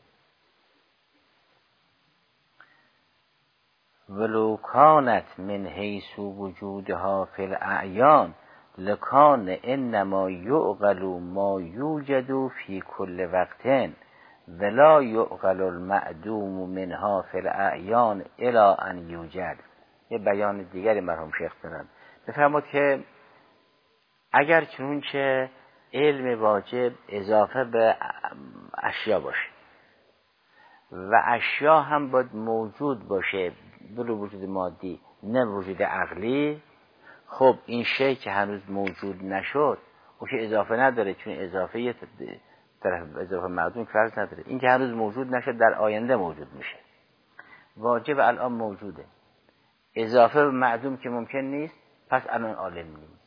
ولو کانت من حیث وجودها فی الاعیان لکان انما یعقل ما یوجد فی کل وقت ولا یعقل المعدوم منها فی الاعیان الی ان یوجد. یه بیان دیگری مرحوم شیخ دارن، بفرمود که اگر چنونچه علم واجب اضافه به اشیا باشه و اشیا هم باید موجود باشه بلو وجود مادی نه وجود عقلی، خب این شی که هنوز موجود نشد او که اضافه نداره، چون اضافه یه طرف اضافه معدوم فرض نداره. این که هنوز موجود نشد در آینده موجود میشه. واجب الان موجوده، اضافه به معدوم که ممکن نیست، پس الان عالم نیست.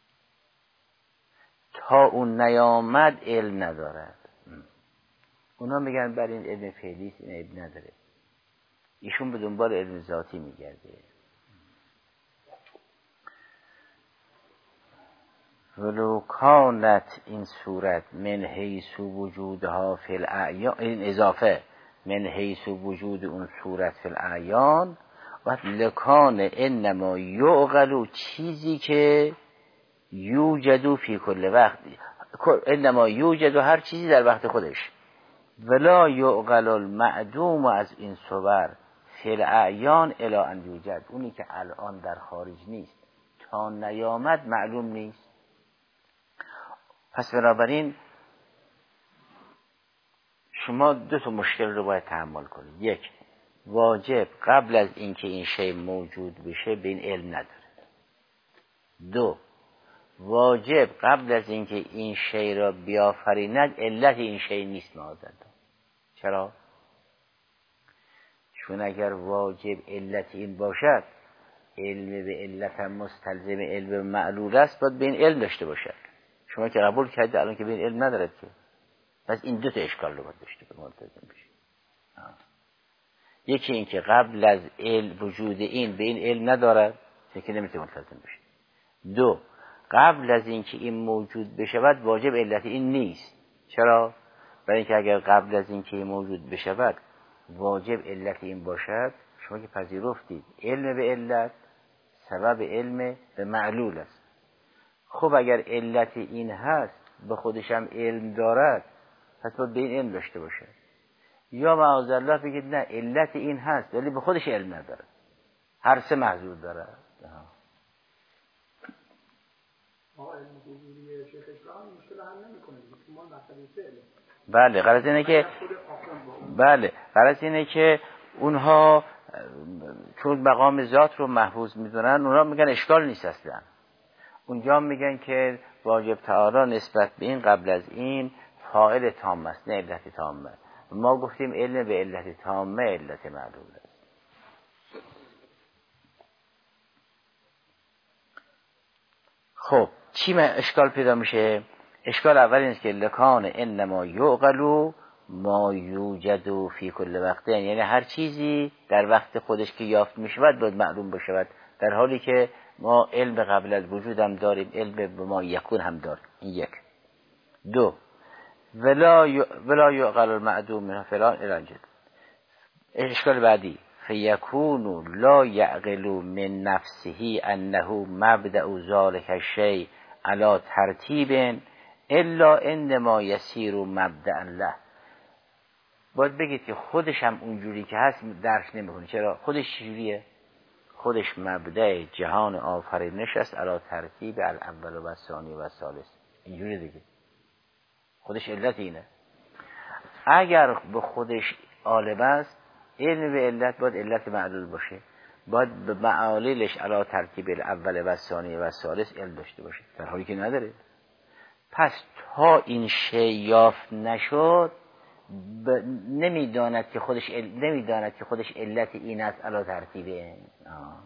تا اون نیامد علم ندارد. اونا میگن بر این علم فعلی است، این علم نداره. ایشون به دنبال علم ذاتی میگرده. ولو کانت این صورت من حیث وجودها فی الاعیان، این اضافه من حیث وجود اون صورت فی الاعیان، و لکان انما یعقل، چیزی که یوجد فی کل وقت، انما یوجد هر چیزی در وقت خودش، ولا یعقل المعدوم از این صور فی الاعیان الی ان یوجد، اونی که الان در خارج نیست تا نیامد معلوم نیست. پس بنابراین شما دو تا مشکل رو باید تحمل کنید. یک، واجب قبل از اینکه این شی موجود بشه به این علم نداره. دو، واجب قبل از اینکه این شی را بیافریند علت این شی نیست معاذالله. چرا؟ چون اگر واجب علت این باشد، علم به علت هم مستلزم علم به معلول است، باید به این علم داشته باشد. شما که قبول کردید الان که به این علم ندارد که، پس این دو تا اشکال رو باید داشته که ملتزم بشید. یکی این که قبل از علم وجود این به این علم ندارد، که نمیتونه ملتزم بشید. دو، قبل از اینکه این موجود بشود واجب علت این نیست. چرا؟ برای اینکه اگر قبل از اینکه این موجود بشود واجب علت این باشد، شما که پذیرفتید علم به علت سبب علم به معلول است. خب اگر علت این هست به خودش هم علم دارد، پس باید به این علم داشته باشه. یا معاذالله بگید نه علت این هست ولی به خودش علم نداره، هر سه محضور داره. آقا علم حضوری شیخ اسلام مشکل حل نمی‌کنه، شما مسئله فعله. بله، غرض اینه که بله غرض اینه که اونها چون مقام ذات رو محفوظ میدونن، اونها میگن اشکال نیست اصلا. اونجا میگن که واجب تعالی نسبت به این قبل از این فاعل تام است نه علت تامه. ما گفتیم علم به علت تامه علت معلول است. خب چی اشکال پیدا میشه؟ اشکال اول این است که لکان انما یعقل ما یوجد فی کل وقت، یعنی هر چیزی در وقت خودش که یافت میشود باید معلوم بشود، در حالی که ما علم قبل از وجود هم داریم، علم به ما یکون هم داریم. این یک. دو، ولا ی... ولا یعقل المعدوم من فلان الانجد. اشکال بعدی فیکون لا یعقل من نفسه انه مبدأ ذلك الشیء علی ترتیب الا انما یسیر مبدأ له. باید بگید که خودش هم اونجوری که هست درک نمیکنه. چرا؟ خودش چجوریه؟ خودش مبدأ جهان آفرینش است علی ترتیب الاول و الثانی و الثالث. اینجوری دیگه خودش علت اینه. اگر به خودش عالم است، علم به علت باید علت معلول باشه، باید به معاللش علی ترتیب الاول و الثانی و الثالث علم داشته باشه، در حالی که نداره. پس تا این شی یافت نشد ب... نمیداند که خودش ال... نمیداند که خودش علت این است علی ترتیب این. آه.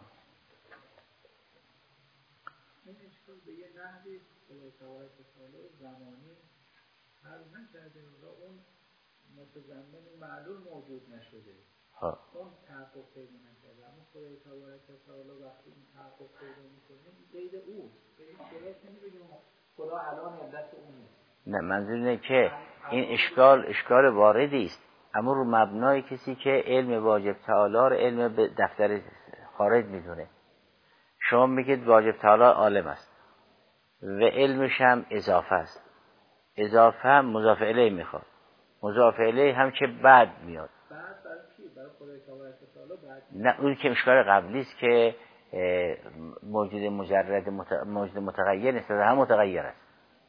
به یه نحوی تواید ساله زمانی حل نکرده و اون متضمن معلول موجود نشده، ها. اون تحقق پیدا نکرده. اما خدای تبارک و تعالی وقتی این تحقق پیدا میکنه بید او به این شرط نمیبینیم خدا الان علت اون نیست. نه، منظور اینه که این اشکال اشکال واردی است، اما رو مبنای کسی که علم واجب تعالی رو علم به دفتر خارج میدونه. شما میگید واجب تعالی عالم است و علمش هم اضافه است، اضافه هم مضاف الیه میخواد. مضاف الیه هم که بعد میاد. بعد برای کی؟ برای خدای تبارک و تعالی بعد. نه اون که اشکال قبلی است که موجود مجرد موجود متغیر نسبت هم متغیر است.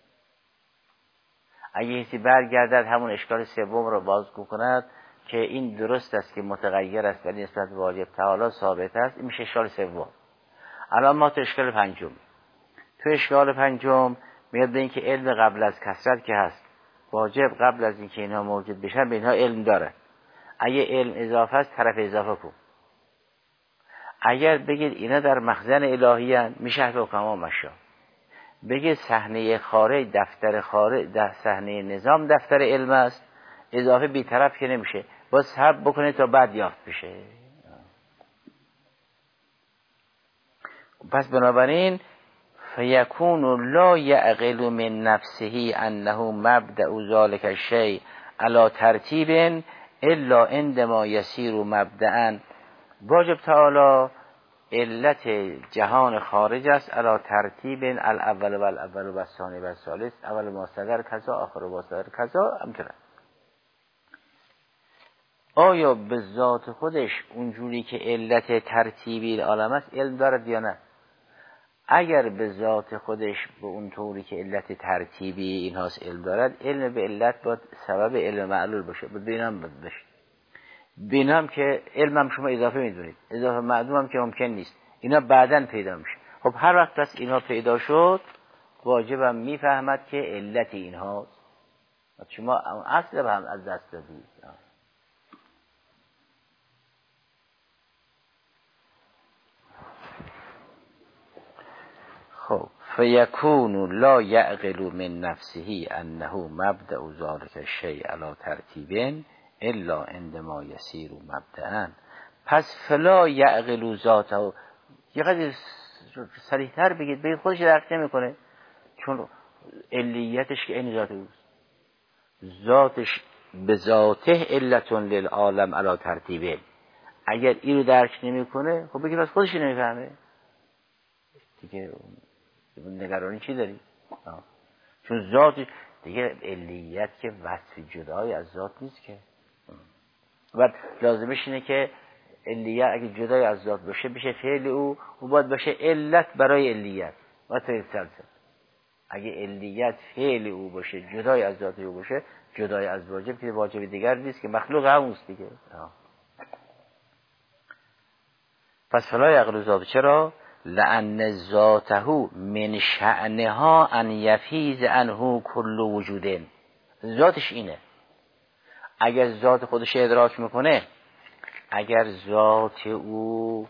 اگه کسی برگردد همون اشکال سوم رو بازگو کند که این درست است که متغیر است ولی نسبت به واجب تعالی ثابت است، این میشه اشکال سوم. الان ما تو اشکال پنجم تو اشکال پنجم میاد به این که علم قبل از کثرت که هست، واجب قبل از اینکه اینها موجود بشن به اینها علم داره. اگه علم اضافه است طرف اضافه کن. اگر بگید اینا در مخزن الهی هستند میشه به حکما مشا. بگید صحنه خارج دفتر خارج در صحنه نظام دفتر علم است، اضافه بی‌طرف که نمیشه، باز صبر بکنه تا بعد یافت بشه. پس بنابراین فیکون لا یعقل من نفسه انه مبدأ ذلک الشیء علی ترتیب الا عندما یسیر مبدأ. واجب تعالی علت جهان خارج است علی ترتیب الاول و الاول و الثانی و الثالث، اول مصدر کذا آخر مصدر کذا همینطوره. آیا به ذات خودش اونجوری که علت ترتیبی عالم است علم دارد یا نه؟ اگر به ذات خودش به اون طوری که علت ترتیبی اینهاست علم دارد، علم به علت باید سبب علم معلول باشه، باید بینام باید باشه. بینام که علم هم شما اضافه میدونید، اضافه معلوم هم که ممکن نیست، اینا بعداً پیدا میشه. خب هر وقت پس اینا پیدا شد واجبم میفهمد که علت اینهاست. شما اصل به هم از دست دادید. خب فیکون لا یعقل من نفسه انه مبدأ ذلک الشیء علی ترتیب الا عندما یسیر مبدأ. پس فلا یعقل ذاته. یه قدر صریح‌تر بگید، بگید خودش درک نمی‌کنه، چون علیتش که این ذات اوست، ذاتش به ذاته علتون للعالم علی ترتیب. اگر این رو درک نمی‌کنه خب بگید بس خودش نمی‌فهمه دیگه، نگرانی چی داری؟ آه. چون ذات دیگه علیت که وصف جدای از ذات نیست که، و لازمش اینه که علیت اگه جدای از ذات باشه بشه فعل او و باید باشه علت برای علیت و طریق سلسل. اگه علیت فعل او باشه جدای از ذات او باشه، جدای از واجب که واجب دیگر نیست که مخلوق همونست دیگه. آه. پس فلا یعقل ذاته. چرا؟ لأن ذاته من شأنها ان یفیض عنه کل وجود. ذاتش اینه. اگر ذات خودش ادراک میکنه، اگر ذات او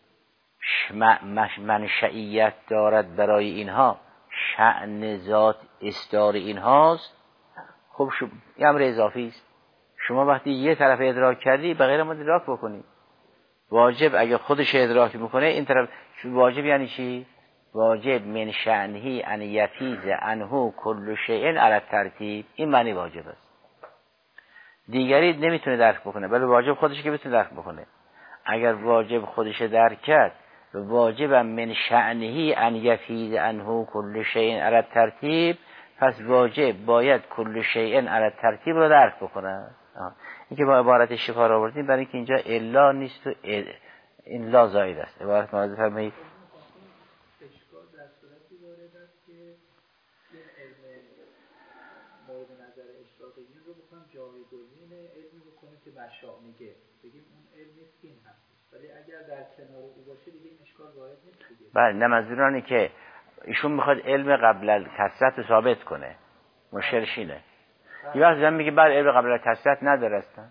منشئیت دارد برای اینها، شأن ذات استار اینهاست، خب شو یه امر اضافی است. شما وقتی یه طرف ادراک کردی به غیر ما ادراک بکنی. واجب اگه خودش ادراک میکنه این طرف، واجب یعنی چی؟ واجب من شأنه ان یفیض عنه کل شیء علی ترتیب. این معنی واجب است. دیگری نمیتونه درک بکنه، ولی واجب خودش که بتونه درک بکنه. اگر واجب خودش درک کرد، واجب من شأنه ان یفیض عنه کل شیء علی ترتیب، پس واجب باید کل شیء علی ترتیب رو درک بکنه. این که با عبارت شفا را آوردیم برای اینکه اینجا الا نیست و این لا زائد است. عبارت ماذا فرمایید؟ اشکال در صورتی وارد است که این علم مورد نظر اشراقیین رو بکنم جایگزین علمی بکنیم که مشاء میگه، بگیم اون علم نیست این هست، ولی اگر در کنار او باشه دیگه این اشکال وارد نیست دیگه. بله، نه منظورانه که ایشون میخواد علم قبل از کثرت رو ثابت کنه. مشکلش اینه. یه وقت زن میگه بعد علم قبل از کثرت نداره اصلا.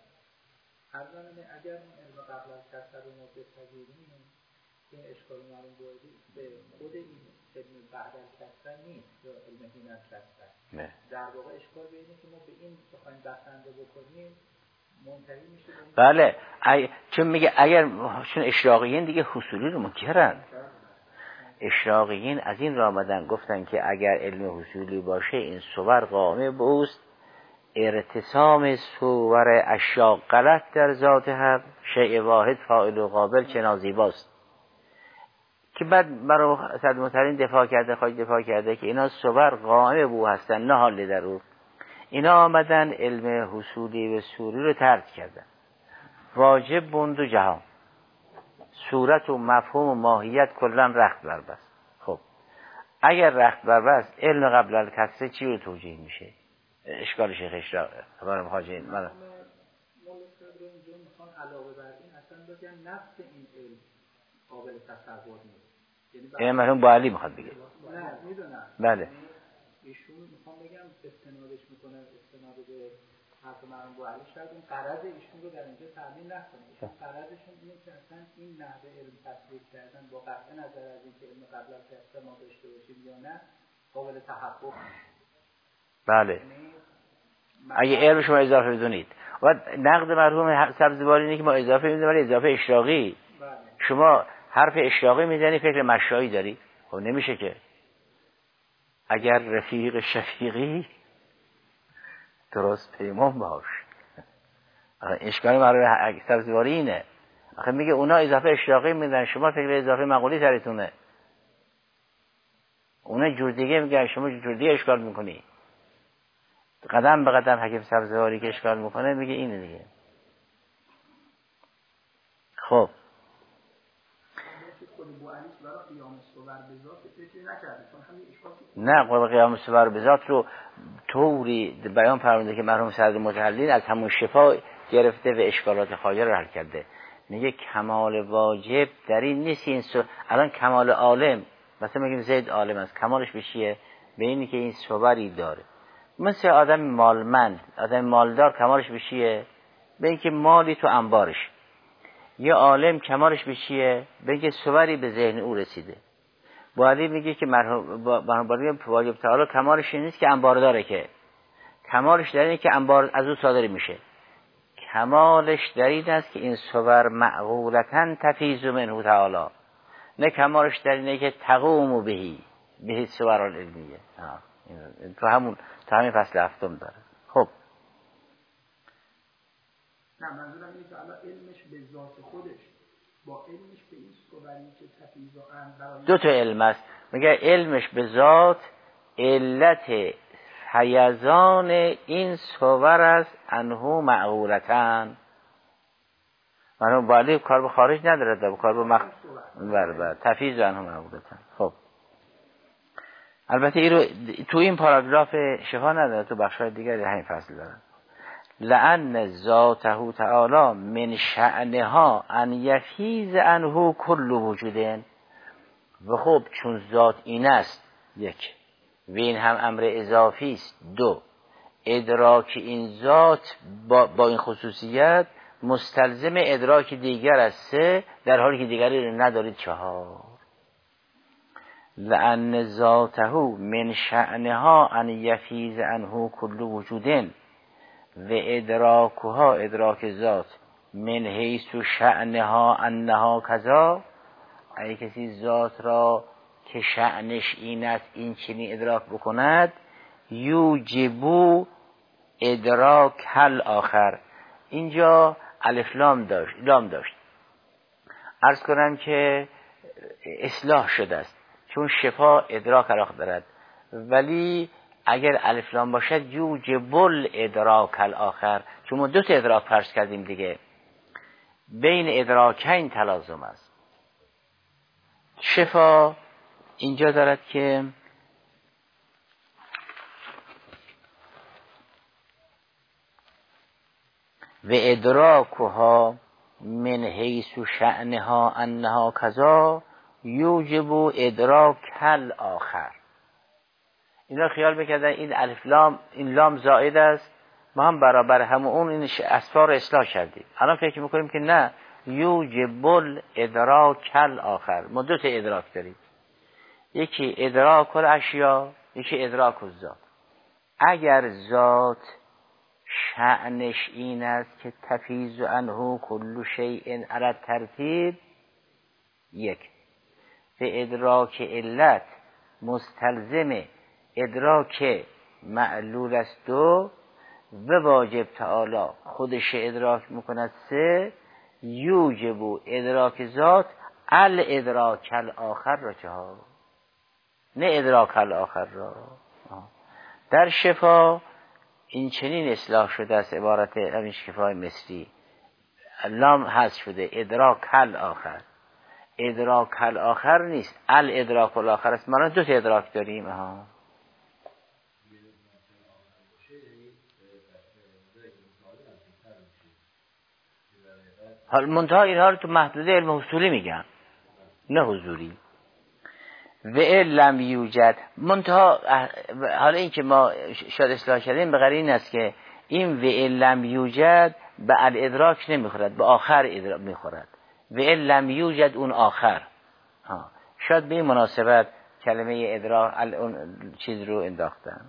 اگر اون علم قبل از کثرت رو ما بپذیریم، این اشکال معلوم بودی به خود این علم بعد از کثرت نیست یا علم هین از کثرت. نه. در واقع اشکال به اینه که ما به این بخوایم بسنده بکنیم منتهی میشه. بله، ای... چون میگه اگر چون اشراقیین دیگه حصولی رو منکرن. اشراقیین از این را آمدن گفتن که اگر علم حصولی باشه این صور قائم بوست، ارتسام صور اشیاء غلط در ذات حق، شیء واحد فاعل و قابل چنا زیباست. که بعد برای صد مترین دفاع کرده، خواهی دفاع کرده که اینا صور قائم بو هستن نه حال در او. اینا آمدن علم حصولی و صوری رو ترک کردن. واجب بوند و جهان، صورت و مفهوم و ماهیت کلا رخت بربست. خب اگر رخت بربست، علم قبل الکسره چی رو توجیه میشه؟ اشکال شیخ اشراق خبرم خواجه من مولا صدر اینجا میخوان علاوه بر این اصلا بگن نفس این علم قابل تصور نیست. یعنی مرحوم با علی میخواد بگه. نه میدونم. بله. ایشون میخوام بگم استنادش میکنه استناد به حرف مرحوم با علی، شاید اون غرض ایشون رو در اینجا تامین نکنه. ایشون غرضشون اینه که اصلا این نحوه علم تصویر کردن با قطع نظر از اینکه علم قبل از کسر ما داشته باشیم یا نه قابل تحقق نیست. بله. اگه علم شما اضافه بدونید و نقد مرحوم سبزواری اینه که ما اضافه میدونیم ولی اضافه اشراقی. بله. شما حرف اشراقی میزنی فکر مشایی داری؟ خب نمیشه که. اگر رفیق شفیقی درست پیمان باش. اشکال مرحوم سبزواری اینه. آخه میگه اونا اضافه اشراقی میدن، شما فکر اضافه مقولی سرتونه. اونا جور دیگه میگن، شما جور دیگه اشکال میکنی. قدم به قدم حکیم سبزواری که اشکال میکنه میگه اینه دیگه. خب نه قول قیام صور به ذات رو طوری بیان فرموده که مرحوم صدر متحلین از همون شفا گرفته و اشکالات خواجه رو حل کرده. میگه کمال واجب در این نیست. این سو... الان کمال عالم مثلا میگیم زید عالم است، کمالش به چیه؟ به اینی که این صوری داره. مثل آدم مالمند، آدم مالدار کمالش به چیه؟ به اینکه مالی تو انبارش. یه عالم کمالش به چیه؟ به اینکه صوری به ذهن او رسیده. بعدی میگه که مرحوم باری واجب تعالی کمالش نیست که انبار داره، که کمالش در اینه که انبار از او صادر میشه. کمالش در این است که این صور معقولتاً تفیض منه تعالی، نه کمالش در اینه که تقوم بهی بهی صور العلمیه. تو همون تو همین فصل هفتم داره. خب نه منظورم اینه که الان علمش به ذات خودش با علمش به این صوری که تفیض و ان دو تا علم است. میگه علمش به ذات علت حیزان این صور است انهو معقولتن. منو بالی کار به خارج نداره، در کار به مخ بر بر تفیض انهو معقولتن. خب البته این رو تو این پاراگراف شفا نداره، تو بخشای دیگری همین فصل داره. لأن ذاته تعالی من شأنها ان یفیض عنه کل وجودن. و خب چون ذات این است یک، و این هم امر اضافی است دو، ادراک این ذات با, با این خصوصیت مستلزم ادراک دیگر است سه، در حالی که دیگری رو ندارید چهار. لأن ذاته من شأنها ان یفیض عنه کل وجودن و ادراکها ادراک ذات من حیث شأنها انها کذا. اگه کسی ذات را که شأنش این است این چنین ادراک بکند، یوجبو ادراک هل آخر. اینجا الف لام داشت لام داشت عرض کنم که اصلاح شده است، چون شفا ادراک علاق دارد، ولی اگر الف لام باشد یوجب الادراک الاخر، چون ما دو تا ادراک فرض کردیم دیگه، بین ادراکین تلازم است. شفا اینجا دارد که و ادراکها من حیث شأنها انها کذا یوجب ادراک الاخر. اینا خیال بکردن این الف لام این لام زائد است، ما هم برابر هم اون این اسفار اصلاح کردیم. الان فکر میکنیم که نه، یوجب الادراک الاخر. ما دو تا ادراک داریم، یکی ادراک الاشیا، یکی ادراک الذات. اگر ذات شأنش این است که تفیض عنه کل شیء علی الترتیب یک، به ادراک علت مستلزم ادراک معلول است دو، و واجب تعالی خودش ادراک میکند سه، یوجب ادراک ذات الادراک الاخر را چهار، نه ادراک الاخر را. در شفا این چنین اصلاح شده است عبارت همین شفای مصری لام حذف شده ادراک کل آخر ادراک کل آخر نیست ال ادراک الاخر است ما دو تا ادراک داریم ها حال منتها اینها رو تو محدوده علم حصولی میگن نه حضوری و لم یوجد منتها حالا این که ما شاید اصلاح کردیم به غیر این است که این و لم یوجد به الادراک نمیخورد به آخر ادراک میخورد و لم یوجد اون آخر ها. شاید به این مناسبت کلمه ادراک اون چیز رو انداختن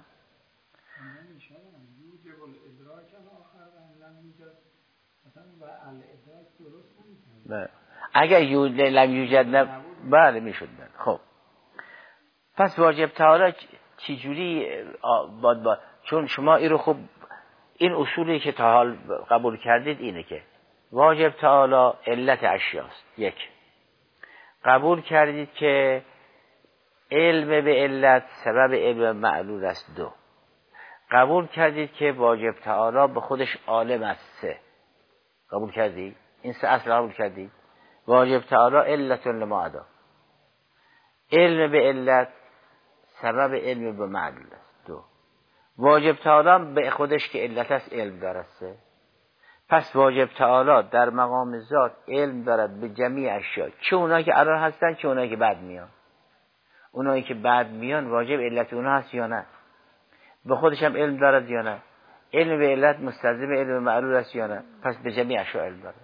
اگر یو لم یوجد نه بله میشد. خب پس واجب تعالی چی جوری باد باد چون شما این رو خب این اصولی که تا حال قبول کردید اینه که واجب تعالی علت اشیاست. یک، قبول کردید که علم به علت سبب علم معلول است. دو، قبول کردید که واجب تعالی به خودش عالم است. سه، قبول کردید این سه اصل قبول کردید. واجب تعالی علت لما عدا، علم به علت سبب علم به معلول است. دو، واجب تعالی به خودش که علت است علم دارد. سه، پس واجب تعالی در مقام ذات علم دارد به جمیع اشیا، چه اونایی که الان هستن چه اونایی که بعد میان. اونایی که بعد میان واجب علت اونها هست یا نه؟ به خودش هم علم دارد یا نه؟ علم به علت مستلزم علم معلول است یا نه؟ پس به جمیع اشیا علم دارد.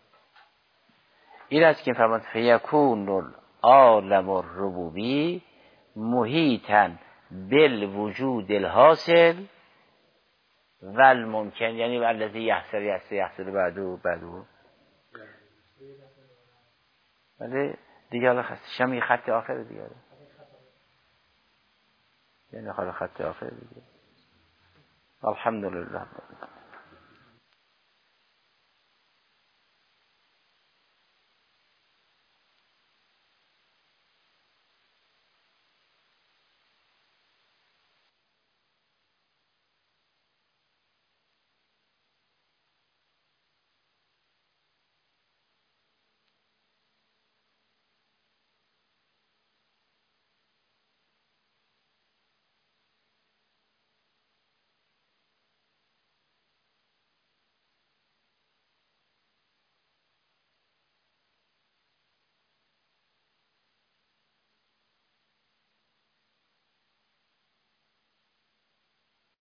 این است که فرمود فیکون العالم الربوبی محیطا بالوجود الحاصل و الممکن، یعنی الذی یحصل یحصل یحصل بعدو بعدو. ولی دیگه حالا شمی خط آخر دیگه، یعنی حالا خط آخر دیگه. الحمدلله.